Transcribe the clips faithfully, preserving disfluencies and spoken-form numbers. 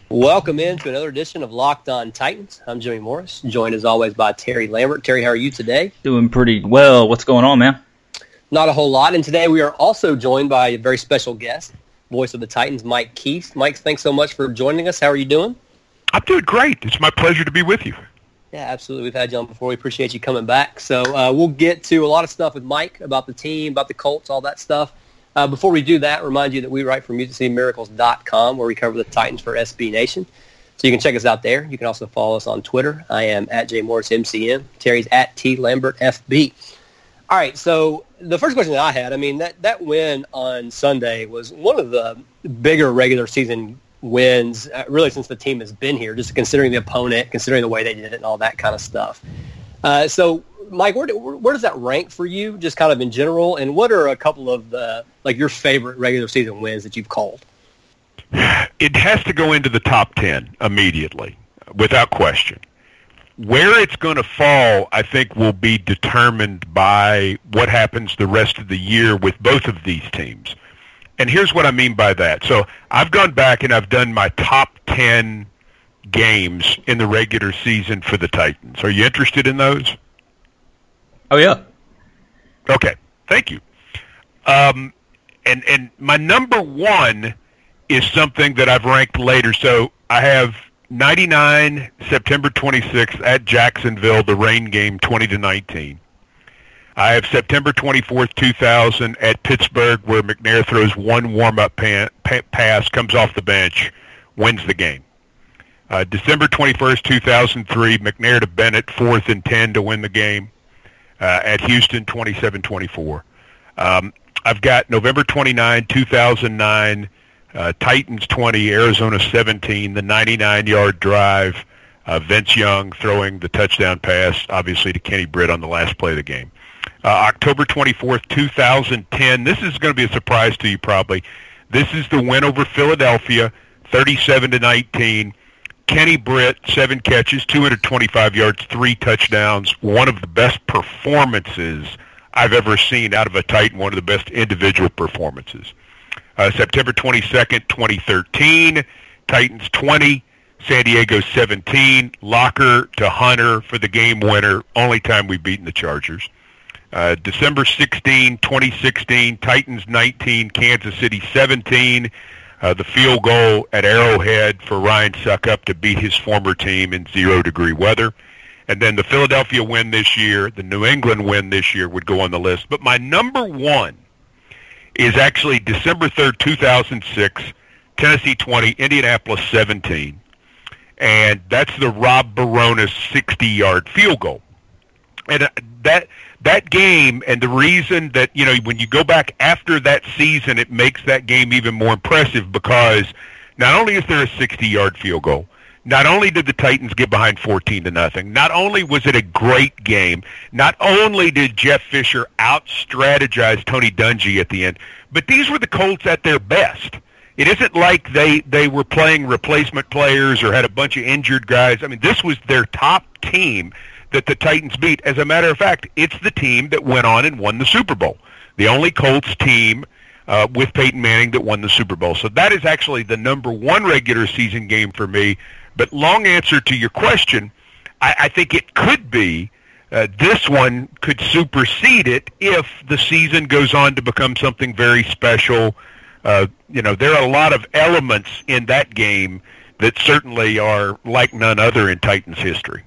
Welcome into another edition of Locked On Titans. I'm Jimmy Morris, joined as always by Terry Lambert. Terry, how are you today? Doing pretty well. What's going on, man? Not a whole lot. And today we are also joined by a very special guest, voice of the Titans, Mike Keith. Mike, thanks so much for joining us. How are you doing? I'm doing great. It's my pleasure to be with you. Yeah, absolutely. We've had you on before. We appreciate you coming back. So uh, we'll get to a lot of stuff with Mike about the team, about the Colts, all that stuff. Uh, before we do that, remind you that we write for music city miracles dot com, where we cover the Titans for S B Nation. So you can check us out there. You can also follow us on Twitter. I am at J Morris M C M. Terry's at T Lambert F B. All right, so the first question that I had, I mean, that, that win on Sunday was one of the bigger regular season wins, uh, really, since the team has been here, just considering the opponent, considering the way they did it, and all that kind of stuff. Uh, so, Mike, where, do, where does that rank for you, just kind of in general, and what are a couple of the, like, your favorite regular season wins that you've called? It has to go into the top ten immediately, without question. Where it's going to fall, I think, will be determined by what happens the rest of the year with both of these teams. And here's what I mean by that. So I've gone back and I've done my top ten games in the regular season for the Titans. Are you interested in those? Oh, yeah. Okay. Thank you. Um, and, and my number one is something that I've ranked later. So I have ninety-nine, September twenty-sixth at Jacksonville, the rain game, twenty to nineteen. I have September twenty-fourth, two thousand at Pittsburgh, where McNair throws one warm-up pan, pa- pass, comes off the bench, wins the game. Uh, December twenty-first, two thousand three, McNair to Bennett, fourth and ten to win the game uh, at Houston, twenty-seven twenty-four. Um, I've got November twenty-ninth, two thousand nine, Uh, Titans twenty, Arizona seventeen, the ninety-nine-yard drive, uh, Vince Young throwing the touchdown pass, obviously, to Kenny Britt on the last play of the game. Uh, October twenty-fourth, two thousand ten, this is going to be a surprise to you probably. This is the win over Philadelphia, thirty-seven to nineteen. Kenny Britt, seven catches, two hundred twenty-five yards, three touchdowns, one of the best performances I've ever seen out of a Titan, one of the best individual performances. Uh, September twenty-second, twenty thirteen, Titans twenty, San Diego seventeen, Locker to Hunter for the game winner, only time we've beaten the Chargers. Uh, December sixteenth, twenty sixteen, Titans nineteen, Kansas City seventeen, uh, the field goal at Arrowhead for Ryan Suckup to beat his former team in zero-degree weather. And then the Philadelphia win this year, the New England win this year would go on the list. But my number one is actually December third, two thousand six, Tennessee twenty, Indianapolis seventeen. And that's the Rob Baronis sixty-yard field goal. And that that game, and the reason that, you know, when you go back after that season, it makes that game even more impressive because not only is there a sixty-yard field goal, not only did the Titans get behind fourteen to nothing, not only was it a great game, not only did Jeff Fisher out-strategize Tony Dungy at the end, but these were the Colts at their best. It isn't like they, they were playing replacement players or had a bunch of injured guys. I mean, this was their top team that the Titans beat. As a matter of fact, it's the team that went on and won the Super Bowl. The only Colts team uh, with Peyton Manning that won the Super Bowl. So that is actually the number one regular season game for me. But long answer to your question, I, I think it could be uh, this one could supersede it if the season goes on to become something very special. Uh, you know, there are a lot of elements in that game that certainly are like none other in Titans history.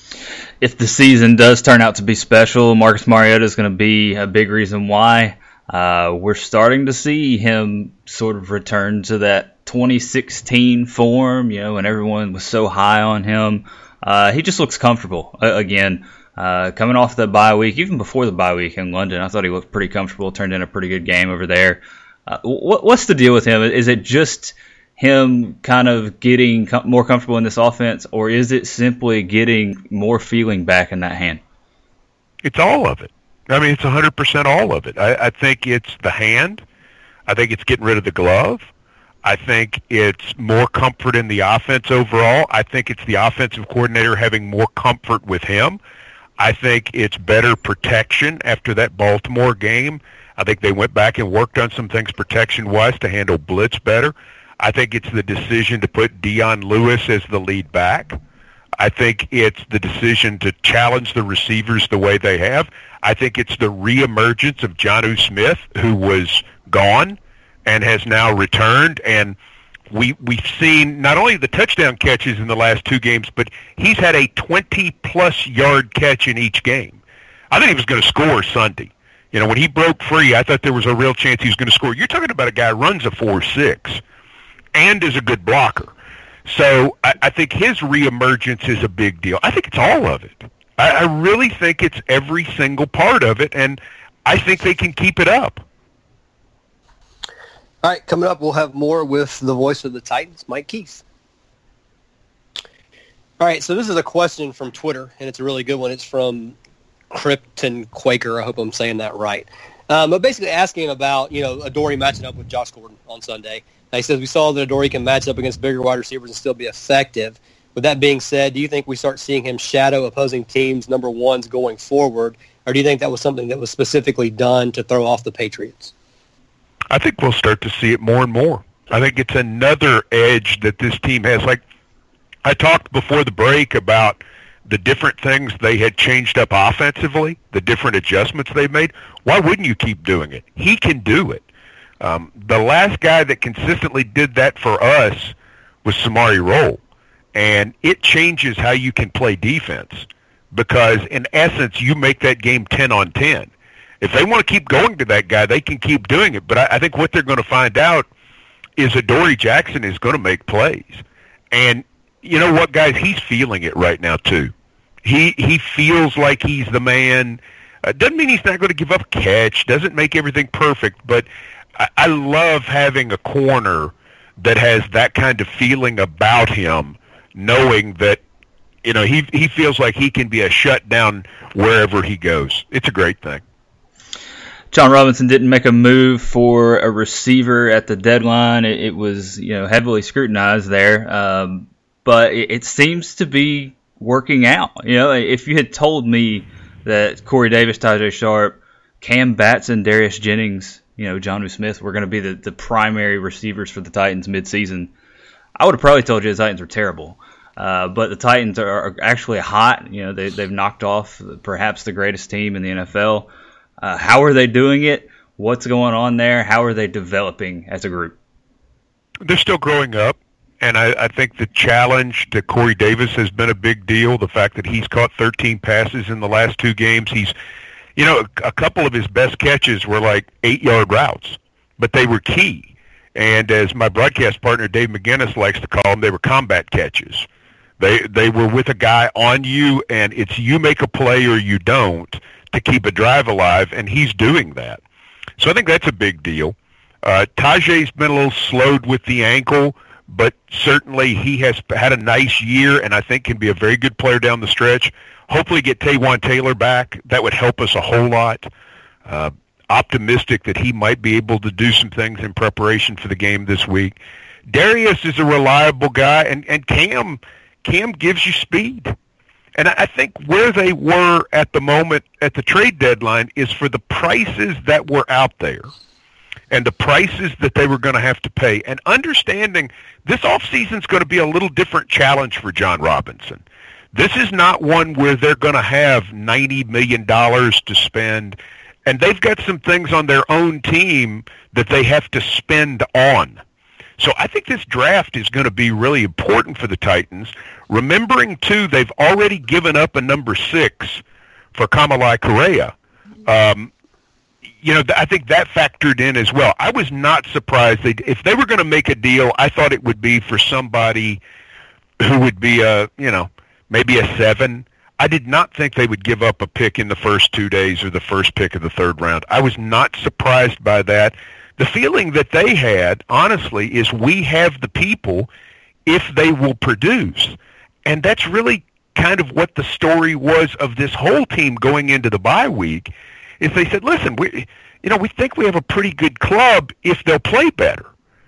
If the season does turn out to be special, Marcus Mariota is going to be a big reason why. Uh, we're starting to see him sort of return to that twenty sixteen form, you know, when everyone was so high on him. Uh, he just looks comfortable. Uh, again, uh, coming off the bye week, even before the bye week in London, I thought he looked pretty comfortable, turned in a pretty good game over there. Uh, what, what's the deal with him? Is it just him kind of getting com- more comfortable in this offense, or is it simply getting more feeling back in that hand? It's all of it. I mean, it's one hundred percent all of it. I, I think it's the hand. I think it's getting rid of the glove. I think it's more comfort in the offense overall. I think it's the offensive coordinator having more comfort with him. I think it's better protection after that Baltimore game. I think they went back and worked on some things protection-wise to handle blitz better. I think it's the decision to put Dion Lewis as the lead back. I think it's the decision to challenge the receivers the way they have. I think it's the reemergence of Jonnu Smith, who was gone and has now returned. And we, we've seen not only the touchdown catches in the last two games, but he's had a twenty-plus yard catch in each game. I think he was going to score Sunday. You know, when he broke free, I thought there was a real chance he was going to score. You're talking about a guy who runs a four six and is a good blocker. So I, I think his reemergence is a big deal. I think it's all of it. I, I really think it's every single part of it, and I think they can keep it up. All right, coming up, we'll have more with the voice of the Titans, Mike Keith. All right, so this is a question from Twitter, and it's a really good one. It's from Krypton Quaker. I hope I'm saying that right. Um, but basically asking about, you know, Adoree matching up with Josh Gordon on Sunday. Now, he says, we saw that Adoree can match up against bigger wide receivers and still be effective. With that being said, do you think we start seeing him shadow opposing teams' number ones going forward, or do you think that was something that was specifically done to throw off the Patriots? I think we'll start to see it more and more. I think it's another edge that this team has. Like I talked before the break about the different things they had changed up offensively, the different adjustments they've made. Why wouldn't you keep doing it? He can do it. Um, the last guy that consistently did that for us was Samari Rolle, and it changes how you can play defense because, in essence, you make that game ten on ten. If they want to keep going to that guy, they can keep doing it. But I, I think what they're going to find out is Adoree Jackson is going to make plays. And you know what, guys? He's feeling it right now, too. He he feels like he's the man. Uh, doesn't mean he's not going to give up a catch. Doesn't make everything perfect. But I, I love having a corner that has that kind of feeling about him, knowing that, you know, he he feels like he can be a shutdown wherever he goes. It's a great thing. Jon Robinson didn't make a move for a receiver at the deadline. It, it was, you know, heavily scrutinized there, um, but it, it seems to be working out. You know, if you had told me that Corey Davis, Tajae Sharpe, Cam Batson, Darius Jennings, you know, Jonnu Smith were going to be the, the primary receivers for the Titans midseason, I would have probably told you the Titans were terrible. Uh, but the Titans are, are actually hot. You know, they, they've knocked off perhaps the greatest team in the N F L. Uh, how are they doing it? What's going on there? How are they developing as a group? They're still growing up, and I, I think the challenge to Corey Davis has been a big deal. The fact that he's caught thirteen passes in the last two games. He's, you know, a, a couple of his best catches were like eight-yard routes, but they were key. And as my broadcast partner Dave McGinnis likes to call them, they were combat catches. They they were with a guy on you, and it's you make a play or you don't to keep a drive alive, and he's doing that. So I think that's a big deal. Uh, Tajae's been a little slowed with the ankle, but certainly he has had a nice year and I think can be a very good player down the stretch. Hopefully get Taywan Taylor back. That would help us a whole lot. Uh, optimistic that he might be able to do some things in preparation for the game this week. Darius is a reliable guy, and, and Cam, Cam gives you speed. And I think where they were at the moment at the trade deadline is for the prices that were out there and the prices that they were going to have to pay. And understanding this offseason is going to be a little different challenge for Jon Robinson. This is not one where they're going to have ninety million dollars to spend, and they've got some things on their own team that they have to spend on. So I think this draft is going to be really important for the Titans. Remembering, too, they've already given up a number six for Kamalei Correa. Um, you know, I think that factored in as well. I was not surprised. They, if they were going to make a deal, I thought it would be for somebody who would be a, you know, maybe a seven. I did not think they would give up a pick in the first two days or the first pick of the third round. I was not surprised by that. The feeling that they had, honestly, is we have the people if they will produce. And that's really kind of what the story was of this whole team going into the bye week, is they said, listen, we, you know, we think we have a pretty good club if they'll play better.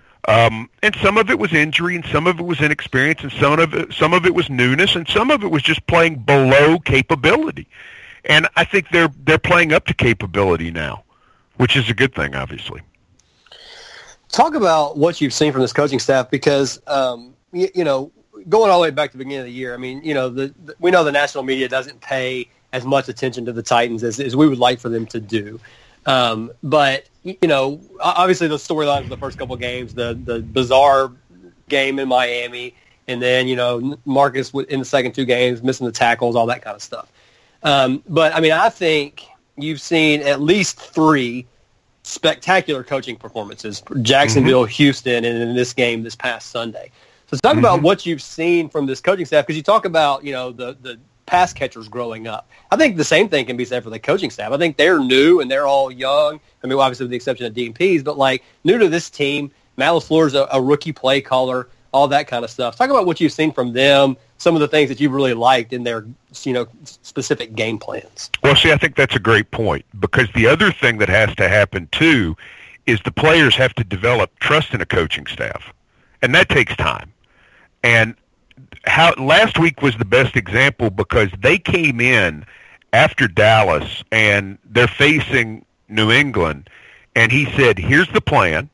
Um, and some of it was injury, and some of it was inexperience, and some of it, some of it was newness, and some of it was just playing below capability. And I think they're they're playing up to capability now, which is a good thing, obviously. talk about what you've seen from this coaching staff because, um, you, you know, going all the way back to the beginning of the year, I mean, you know, the, the, we know the national media doesn't pay as much attention to the Titans as, as we would like for them to do. Um, but, you know, obviously the storylines of the first couple of games, the, the bizarre game in Miami, and then, you know, Marcus in the second two games, missing the tackles, all that kind of stuff. Um, but, I mean, I think you've seen at least three spectacular coaching performances, Jacksonville, mm-hmm. Houston, and in this game this past Sunday. So talk mm-hmm. about what you've seen from this coaching staff, because you talk about, you know, the, the pass catchers growing up. I think the same thing can be said for the coaching staff. I think they're new and they're all young. I mean, obviously with the exception of Dean Pease, but like new to this team. Matt LaFleur's a, a rookie play caller, all that kind of stuff. Talk about what you've seen from them, some of the things that you really liked in their, you know, specific game plans. Well, see, I think that's a great point, because the other thing that has to happen, too, is the players have to develop trust in a coaching staff, and that takes time. And how last week was the best example, because they came in after Dallas, and they're facing New England, and he said, here's the plan,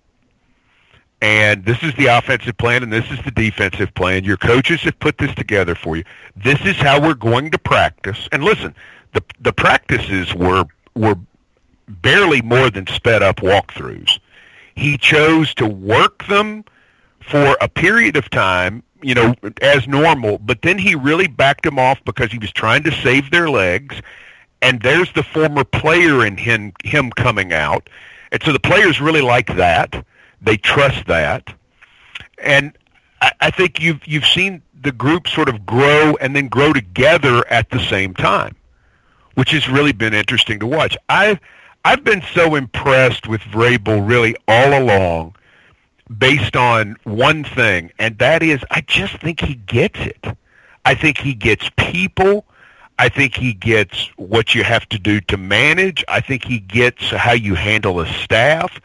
and this is the offensive plan, and this is the defensive plan. Your coaches have put this together for you. This is how we're going to practice. And listen, the the practices were were barely more than sped up walkthroughs. He chose to work them for a period of time, you know, as normal, but then he really backed them off because he was trying to save their legs, and there's the former player in him, him coming out. And so the players really like that. They trust that. And I, I think you've you've seen the group sort of grow and then grow together at the same time, which has really been interesting to watch. I've, I've been so impressed with Vrabel really all along based on one thing, and that is I just think he gets it. I think he gets people. I think he gets what you have to do to manage. I think he gets how you handle a staff.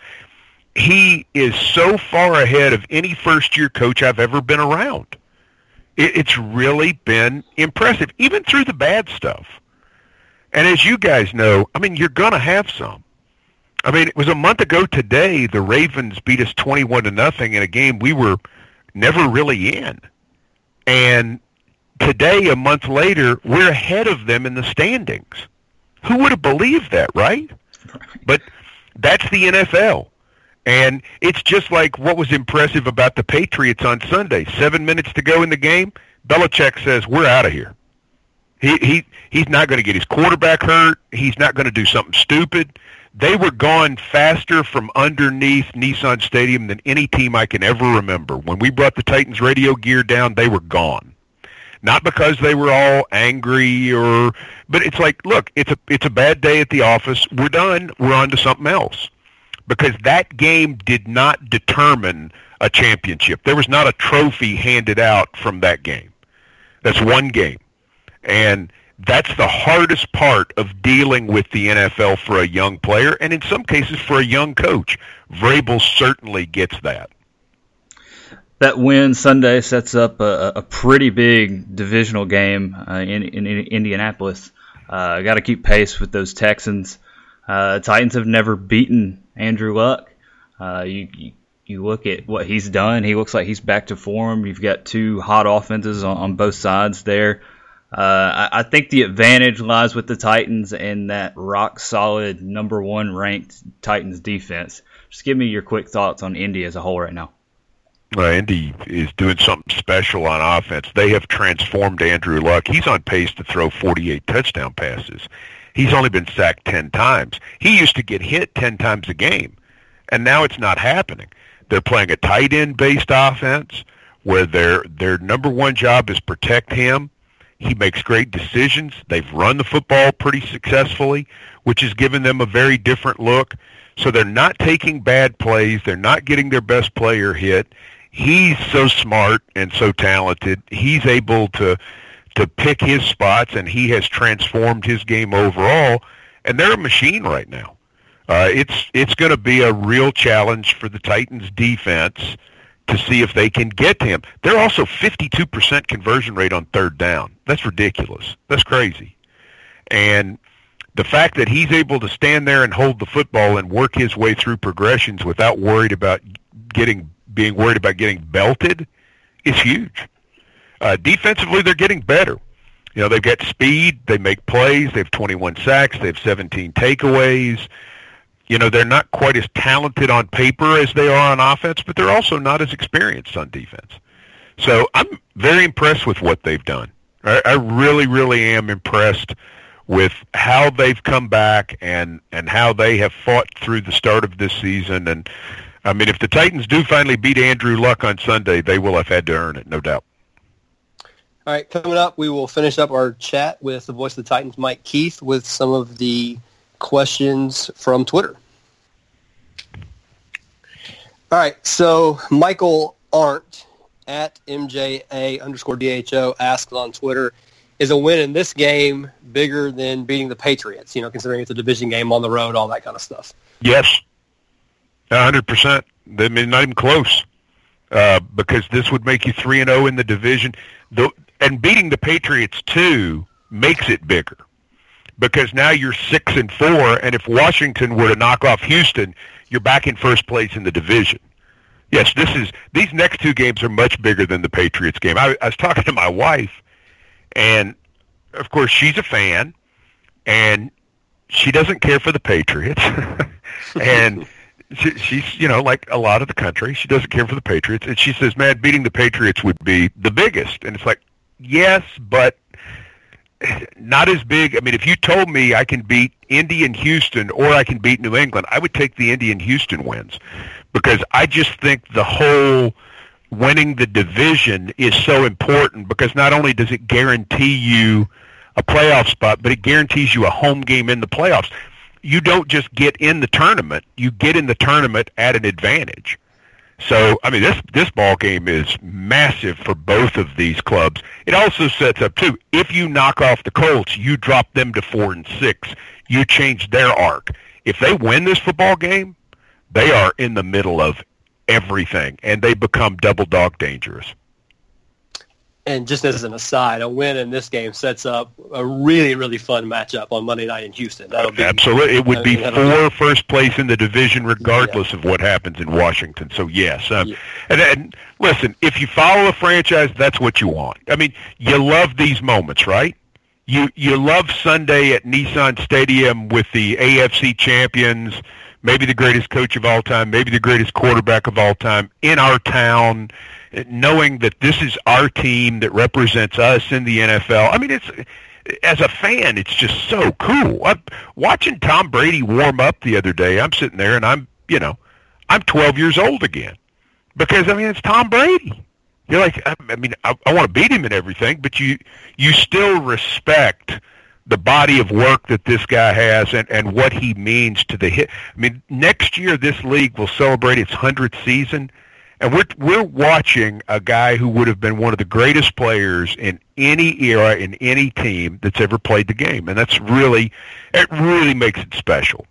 He is so far ahead of any first-year coach I've ever been around. It, it's really been impressive, even through the bad stuff. And as you guys know, I mean, you're going to have some. I mean, it was a month ago today, the Ravens beat us twenty-one to nothing in a game we were never really in. And today, a month later, we're ahead of them in the standings. Who would have believed that, right? But that's the N F L. And it's just like what was impressive about the Patriots on Sunday. Seven minutes to go in the game, Belichick says, we're out of here. He he He's not going to get his quarterback hurt. He's not going to do something stupid. They were gone faster from underneath Nissan Stadium than any team I can ever remember. When we brought the Titans radio gear down, they were gone. Not because they were all angry or, but it's like, look, it's a it's a bad day at the office. We're done. We're on to something else. Because that game did not determine a championship. There was not a trophy handed out from that game. That's one game. And that's the hardest part of dealing with the N F L for a young player, and in some cases for a young coach. Vrabel certainly gets that. That win Sunday sets up a, a pretty big divisional game uh, in, in, in Indianapolis. Uh, got to keep pace with those Texans. Uh, Titans have never beaten Andrew Luck. Uh, you, you you look at what he's done. He looks like he's back to form. You've got two hot offenses on, on both sides there. Uh, I, I think the advantage lies with the Titans and that rock-solid number one ranked Titans defense. Just give me your quick thoughts on Indy as a whole right now. Uh, Indy is doing something special on offense. They have transformed Andrew Luck. He's on pace to throw forty-eight touchdown passes. He's only been sacked ten times. He used to get hit ten times a game, and now it's not happening. They're playing a tight end-based offense where their their number one job is protect him. He makes great decisions. They've run the football pretty successfully, which has given them a very different look. So they're not taking bad plays. They're not getting their best player hit. He's so smart and so talented. He's able to to pick his spots, and he has transformed his game overall, and they're a machine right now. Uh, it's it's going to be a real challenge for the Titans' defense to see if they can get to him. They're also fifty-two percent conversion rate on third down. That's ridiculous. That's crazy. And the fact that he's able to stand there and hold the football and work his way through progressions without worried about getting being worried about getting belted is huge. Uh, defensively, they're getting better. You know, they've got speed. They make plays. They have twenty-one sacks. They have seventeen takeaways. You know, they're not quite as talented on paper as they are on offense, but they're also not as experienced on defense. So I'm very impressed with what they've done. I, I really, really am impressed with how they've come back and, and how they have fought through the start of this season. And, I mean, if the Titans do finally beat Andrew Luck on Sunday, they will have had to earn it, no doubt. All right, coming up, we will finish up our chat with the voice of the Titans, Mike Keith, with some of the questions from Twitter. All right, so Michael Arndt at M J A underscore D H O asked on Twitter, is a win in this game bigger than beating the Patriots, you know, considering it's a division game on the road, all that kind of stuff? Yes, one hundred percent. I mean, not even close, uh, because this would make you three and oh in the division. The, and beating the Patriots, too, makes it bigger, because now you're six and four, and if Washington were to knock off Houston, you're back in first place in the division. Yes, this is these next two games are much bigger than the Patriots game. I, I was talking to my wife, and, of course, she's a fan, and she doesn't care for the Patriots. and she, she's, you know, like a lot of the country, she doesn't care for the Patriots. And she says, man, beating the Patriots would be the biggest. And it's like, yes, but not as big. I mean, if you told me I can beat Indy and Houston or I can beat New England, I would take the Indy and Houston wins, because I just think the whole winning the division is so important, because not only does it guarantee you a playoff spot, but it guarantees you a home game in the playoffs. You don't just get in the tournament, you get in the tournament at an advantage. So, I mean, this this ball game is massive for both of these clubs. It also sets up, too, if you knock off the Colts, you drop them to four and six. You change their arc. If they win this football game, they are in the middle of everything, and they become double dog dangerous. And just as an aside, a win in this game sets up a really, really fun matchup on Monday night in Houston. That'll be absolutely. It would be I mean, for be, first place in the division, regardless yeah. of what happens in Washington. So yes, um, yeah. and, and listen, if you follow a franchise, that's what you want. I mean, you love these moments, right? You you love Sunday at Nissan Stadium with the A F C champions, maybe the greatest coach of all time, maybe the greatest quarterback of all time in our town, knowing that this is our team that represents us in the N F L. I mean, it's as a fan, it's just so cool. I'm watching Tom Brady warm up the other day. I'm sitting there, and I'm, you know, I'm twelve years old again, because I mean, it's Tom Brady. You're like, I, I mean, I, I want to beat him and everything, but you you still respect the body of work that this guy has and, and what he means to the hit. I mean, next year this league will celebrate its hundredth season. And we're we're watching a guy who would have been one of the greatest players in any era, in any team that's ever played the game. And that's really, it really makes it special.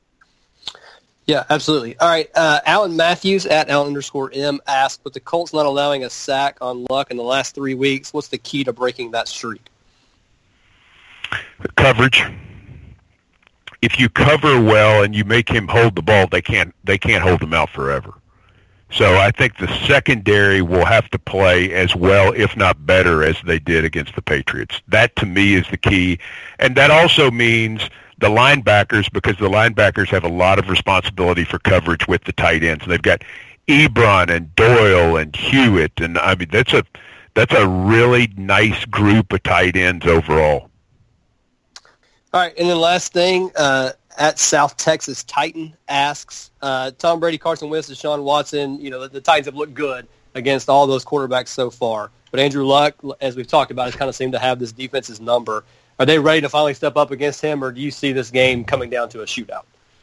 Yeah, absolutely. All right, uh, Alan Matthews at Alan underscore M asked, with the Colts not allowing a sack on Luck in the last three weeks, what's the key to breaking that streak? Coverage. If you cover well and you make him hold the ball, they can't they can't hold him out forever. So I think the secondary will have to play as well, if not better, as they did against the Patriots. That, to me, is the key. And that also means the linebackers, because the linebackers have a lot of responsibility for coverage with the tight ends. And they've got Ebron and Doyle and Hewitt. And, I mean, that's a that's a really nice group of tight ends overall. All right, and then last thing, uh, at South Texas Titan asks, uh, Tom Brady, Carson Wentz, Deshaun Watson, you know, the, the Titans have looked good against all those quarterbacks so far. But Andrew Luck, as we've talked about, has kind of seemed to have this defense's number. Are they ready to finally step up against him, or do you see this game coming down to a shootout?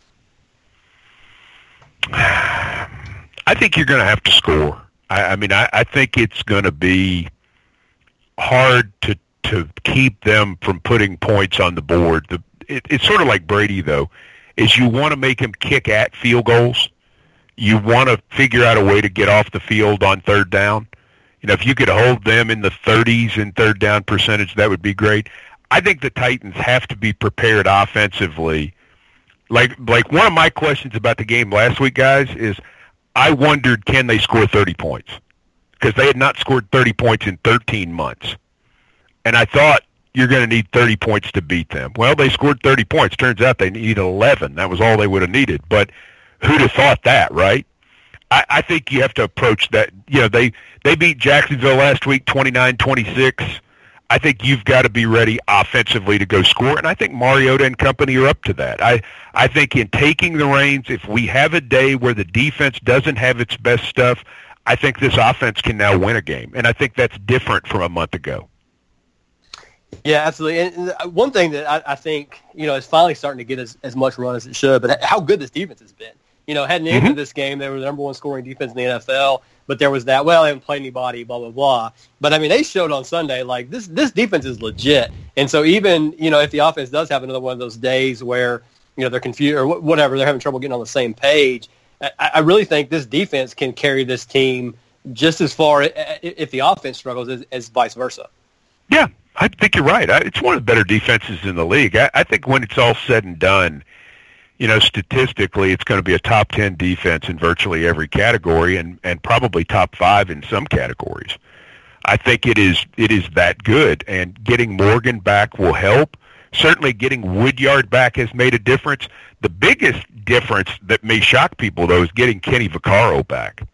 I think you're going to have to score. I, I mean, I, I think it's going to be hard to to keep them from putting points on the board. The, it, it's sort of like Brady, though, is you want to make him kick at field goals. You want to figure out a way to get off the field on third down. You know, if you could hold them in the thirties in third down percentage, that would be great. I think the Titans have to be prepared offensively. Like, like one of my questions about the game last week, guys, is I wondered, can they score thirty points? Because they had not scored thirty points in thirteen months. And I thought, you're going to need thirty points to beat them. Well, they scored thirty points. Turns out they need eleven. That was all they would have needed. But who'd have thought that, right? I, I think you have to approach that. You know, they, they beat Jacksonville last week twenty-nine twenty-six. I think you've got to be ready offensively to go score, and I think Mariota and company are up to that. I, I think in taking the reins, if we have a day where the defense doesn't have its best stuff, I think this offense can now win a game, and I think that's different from a month ago. Yeah, absolutely. And one thing that I, I think, you know, is finally starting to get as, as much run as it should, but how good this defense has been. You know, heading into mm-hmm. this game, they were the number one scoring defense in the N F L, but there was that, well, they haven't played anybody, blah, blah, blah. But, I mean, they showed on Sunday, like, this this defense is legit. And so even, you know, if the offense does have another one of those days where, you know, they're confused or whatever, they're having trouble getting on the same page, I, I really think this defense can carry this team just as far if the offense struggles as, as vice versa. Yeah, I think you're right. It's one of the better defenses in the league. I, I think when it's all said and done, you know, statistically, it's going to be a top ten defense in virtually every category, and, and probably top five in some categories. I think it is it is that good, and getting Morgan back will help. Certainly, getting Woodyard back has made a difference. The biggest difference that may shock people, though, is getting Kenny Vaccaro back.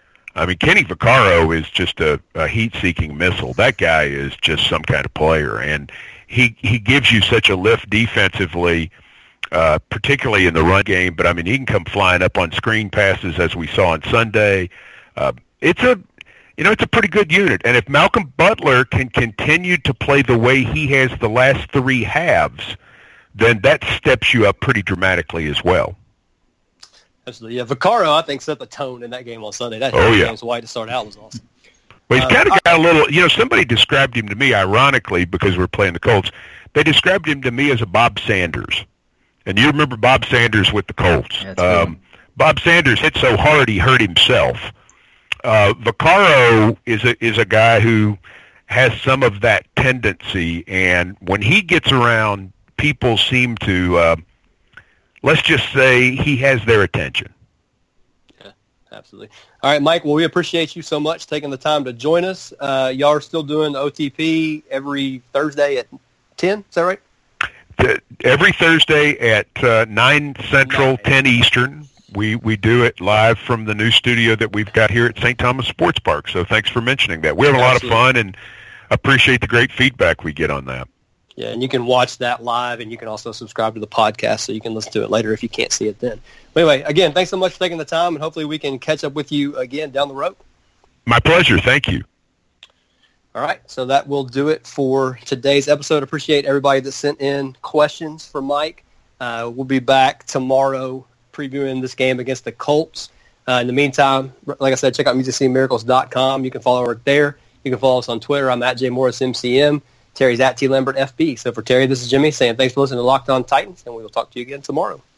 I mean, Kenny Vaccaro is just a, a heat-seeking missile. That guy is just some kind of player, and he he gives you such a lift defensively, uh, particularly in the run game. But I mean, he can come flying up on screen passes, as we saw on Sunday. Uh, it's a you know it's a pretty good unit, and if Malcolm Butler can continue to play the way he has the last three halves, then that steps you up pretty dramatically as well. Absolutely. Yeah, Vaccaro, I think, set the tone in that game on Sunday. That oh, yeah. James White to start out was awesome. Well, he's kind of got a little, you know, somebody described him to me, ironically, because we're playing the Colts, they described him to me as a Bob Sanders. And you remember Bob Sanders with the Colts. Yeah, um, Bob Sanders hit so hard he hurt himself. Uh, Vaccaro is a, is a guy who has some of that tendency, and when he gets around, people seem to... Uh, Let's just say he has their attention. Yeah, absolutely. All right, Mike, well, we appreciate you so much taking the time to join us. Uh, y'all are still doing the O T P every Thursday at ten, is that right? The, every Thursday at uh, nine Central, nine. ten Eastern. We, we do it live from the new studio that we've got here at Saint Thomas Sports Park, so thanks for mentioning that. We have a lot absolutely. of fun and appreciate the great feedback we get on that. Yeah, and you can watch that live, and you can also subscribe to the podcast so you can listen to it later if you can't see it then. But anyway, again, thanks so much for taking the time, and hopefully we can catch up with you again down the road. My pleasure. Thank you. All right, so that will do it for today's episode. Appreciate everybody that sent in questions for Mike. Uh, we'll be back tomorrow previewing this game against the Colts. Uh, in the meantime, like I said, check out music city miracles dot com. You can follow us there. You can follow us on Twitter. I'm at J Morris M C M. Terry's at T Lambert F B. So for Terry, this is Jimmy saying thanks for listening to Locked On Titans, and we will talk to you again tomorrow.